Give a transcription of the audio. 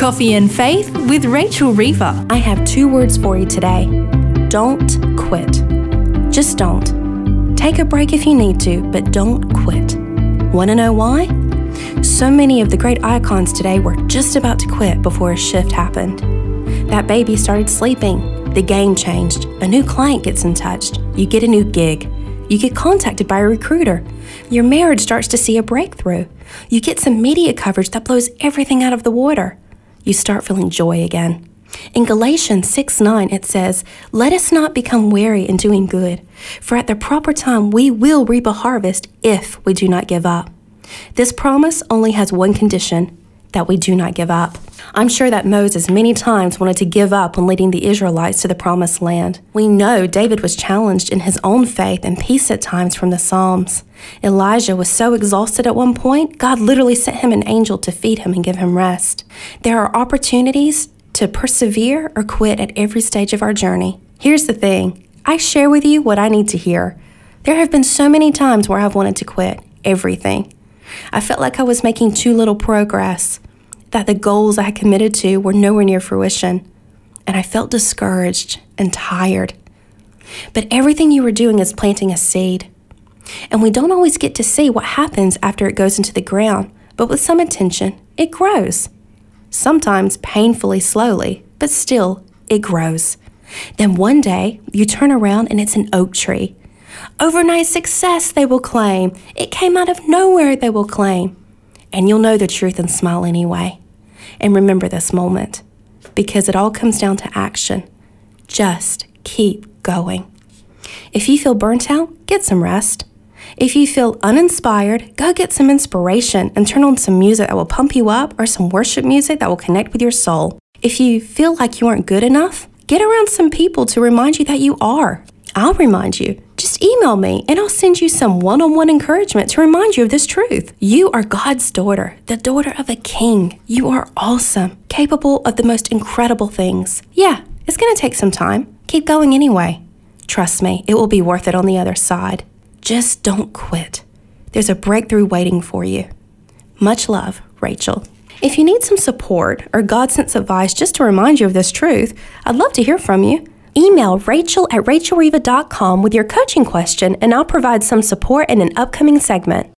Coffee and Faith with Rachel Reaver. I have 2 words for you today. Don't quit. Just don't. Take a break if you need to, but don't quit. Want to know why? So many of the great icons today were just about to quit before a shift happened. That baby started sleeping. The game changed. A new client gets in touch. You get a new gig. You get contacted by a recruiter. Your marriage starts to see a breakthrough. You get some media coverage that blows everything out of the water. You start feeling joy again. In Galatians 6:9, it says, "Let us not become weary in doing good, for at the proper time we will reap a harvest if we do not give up." This promise only has one condition, that we do not give up. I'm sure that Moses many times wanted to give up when leading the Israelites to the promised land. We know David was challenged in his own faith and peace at times from the Psalms. Elijah was so exhausted at one point, God literally sent him an angel to feed him and give him rest. There are opportunities to persevere or quit at every stage of our journey. Here's the thing, I share with you what I need to hear. There have been so many times where I've wanted to quit everything. I felt like I was making too little progress, that the goals I had committed to were nowhere near fruition, and I felt discouraged and tired. But everything you were doing is planting a seed, and we don't always get to see what happens after it goes into the ground, but with some attention, it grows. Sometimes painfully slowly, but still, it grows. Then one day, you turn around and it's an oak tree. Overnight success, they will claim. It came out of nowhere, they will claim. And you'll know the truth and smile anyway. And remember this moment, because it all comes down to action. Just keep going. If you feel burnt out, get some rest. If you feel uninspired, go get some inspiration and turn on some music that will pump you up or some worship music that will connect with your soul. If you feel like you aren't good enough, get around some people to remind you that you are. I'll remind you. Just email me and I'll send you some one-on-one encouragement to remind you of this truth. You are God's daughter, the daughter of a king. You are awesome, capable of the most incredible things. Yeah, it's going to take some time. Keep going anyway. Trust me, it will be worth it on the other side. Just don't quit. There's a breakthrough waiting for you. Much love, Rachel. If you need some support or God-sent advice just to remind you of this truth, I'd love to hear from you. Email rachel@rachelreaver.com with your coaching question, and I'll provide some support in an upcoming segment.